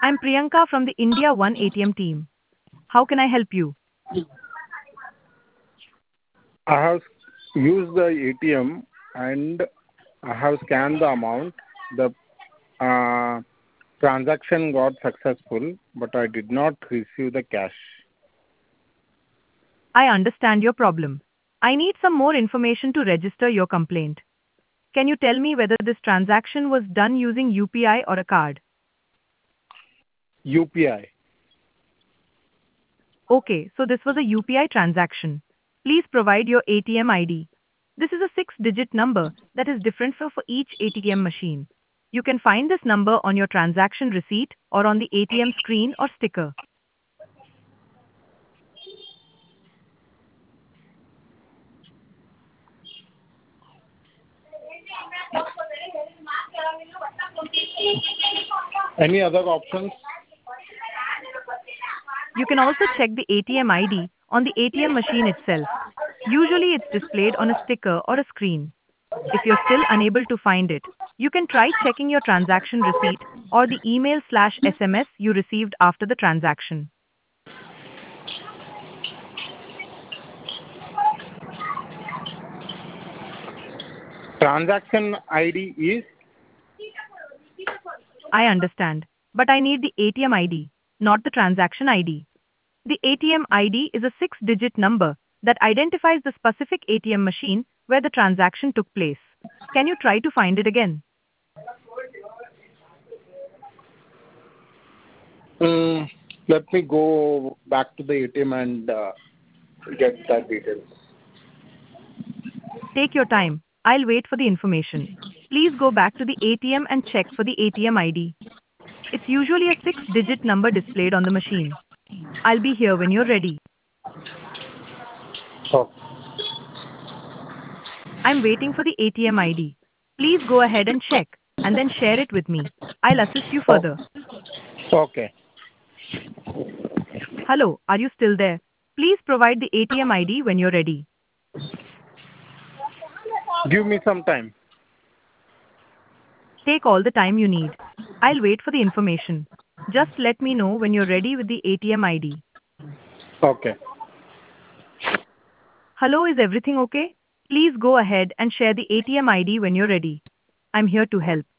I'm Priyanka from the India One ATM team. How can I help you? I have used the ATM and I have scanned the amount. The transaction got successful, but I did not receive the cash. I understand your problem. I need some more information to register your complaint. Can you tell me whether this transaction was done using UPI or a card? UPI. Okay, so this was a UPI transaction. Please provide your ATM ID. This is a six-digit number that is different for each ATM machine. You can find this number on your transaction receipt or on the ATM screen or sticker. Any other options? You can also check the ATM ID on the ATM machine itself. Usually it's displayed on a sticker or a screen. If you're still unable to find it, you can try checking your transaction receipt or the email/SMS you received after the transaction. Transaction ID is I understand, but I need the ATM ID, not the transaction ID. The ATM ID is a six-digit number that identifies the specific ATM machine where the transaction took place. Can you try to find it again? mm, let me go back to the ATM and get that details. Take your time. I'll wait for the information. Please go back to the ATM and check for the ATM ID. It's usually a six-digit number displayed on the machine. I'll be here when you're ready. Oh, I'm waiting for the ATM ID. Please go ahead and check, and then share it with me. I'll assist you oh, further. okay. Hello, are you still there? Please provide the ATM ID when you're ready. Give me some time. Take all the time you need. I'll wait for the information. Just let me know when you're ready with the ATM ID. Okay. Hello, is everything okay? Please go ahead and share the ATM ID when you're ready. I'm here to help.